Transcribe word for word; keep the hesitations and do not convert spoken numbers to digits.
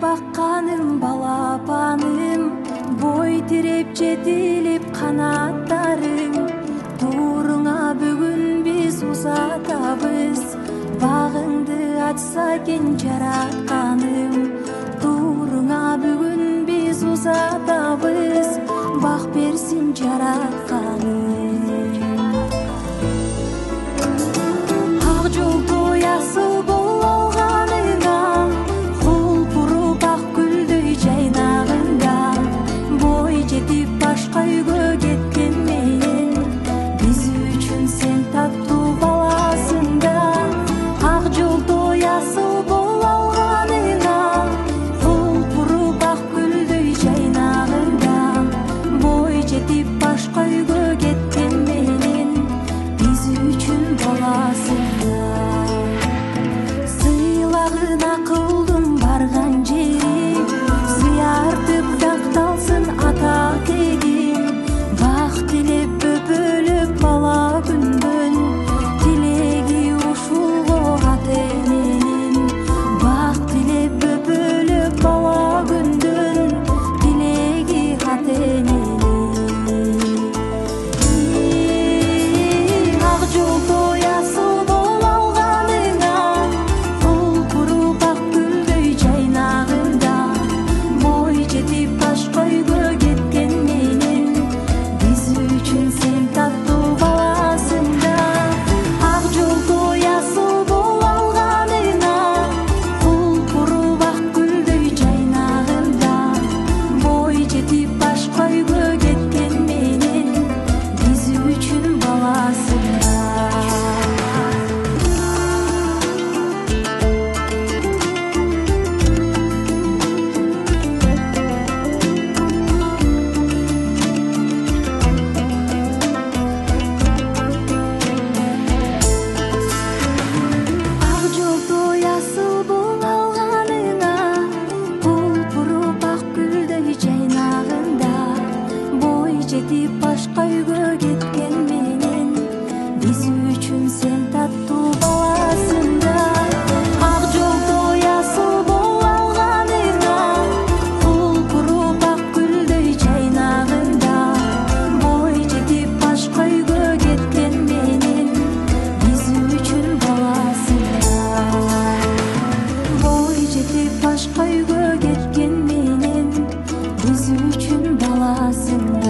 бакканым балапаным, бой тиреп жетилип канаттарың. Туруңа бүгүн биз узатабыз, багыңды ачса экен жаратканым. Туруңа бүгүн биз узатабыз, бак берсин жаратканым. Ак жолдо ясыл бол алганыңа, кулпуруп ак гүлдөй жайнагында, бой жетип башка үйгө кеткен менен, биз үчүн сен таттуу баласың да. Ак жолдо ясыл бол алганыңа, кулпуруп ак гүлдөй жайнагында, бой жетип башка үйгө кеткен менен, биз үчүн баласың да. Сыйлагын акылдын барган жери, сыяртып дакталсын атак элим. Бак тилеп бөбөлөп бала күндөн, тилеги ушулго ата эненин. Бак тилеп бөбөлөп бала күндөн, тилеги ата эненин. Ак жолдо ясыл бол алганыңа, кулпуруп ак гүлдөй жайнагында, бой жетип башка үйгө кеткен менен, биз үчүн сен таттуу баласың да. Ак жолдо ясыл бол алганыңа, кулпуруп ак гүлдөй жайнагында, бой жетип башка үйгө кеткен менен, биз үчүн баласың да. Ак жолдо ясыл бол алганыңа, кулпуруп ак гүлдөй жайнагында, бой жетип башка үйгө кеткен менен, биз үчүн сен таттуу баласың да. Ак жолдо ясыл бол алганыңа, кулпуруп ак гүлдөй жайнагында, бой жетип башка үйгө кеткен менен, биз үчүн баласың да. Бой жетип башка үйгө кеткен менен, биз үчүн баласың да.